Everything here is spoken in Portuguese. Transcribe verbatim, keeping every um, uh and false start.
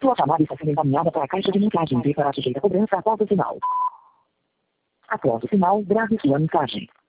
Sua chamada está sendo encaminhada para a caixa de mensagens e será sujeita a cobrança após o sinal. Após o sinal, grave sua mensagem.